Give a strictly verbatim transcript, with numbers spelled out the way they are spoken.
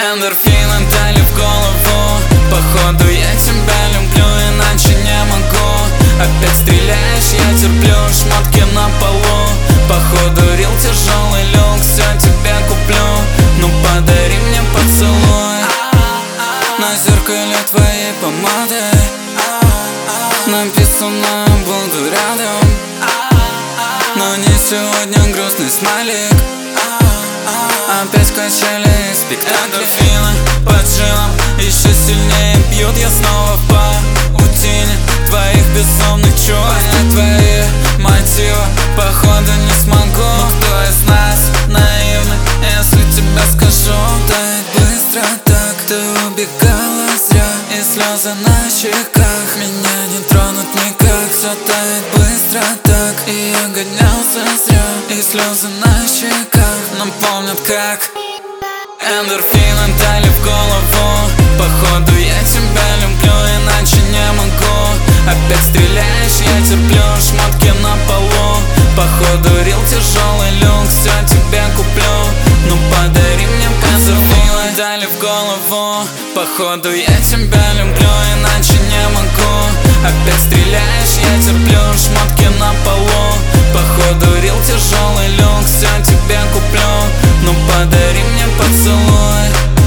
Эндорфины дали в голову. Походу я тебя люблю, иначе не могу. Опять стреляешь, я терплю, шмотки на полу. Походу рил тяжелый люк, все тебе куплю. Ну подари мне поцелуй. На зеркале твоей помады написано «Буду рядом». Но не сегодня грустный смайлик. Опять качели и спектакли. Эндорфины под жилом еще сильнее бьют. Я снова в паутине твоих безумных чувств. Понять твои мотивы походу не смогу. Но кто из нас наивный, если тебе скажу? Тает быстро так, ты убегала зря. И слезы на щеках меня не тронут никак. Все тает быстро так, и я гонялся зря. И слезы на щеках нам помнят как. Эндорфины дали в голову. Походу я тебя люблю, иначе не могу. Опять стреляешь, я терплю, шмотки на полу. Походу рил тяжелый люк, все тебе куплю. Ну подари мне поцелуй. Дали в голову. Походу я тебя люблю, иначе не могу. Опять стреляешь, я терплю, шмотки на полу. Походу рил тяжелый люк, все тебе куплю. Ну подари мне поцелуй.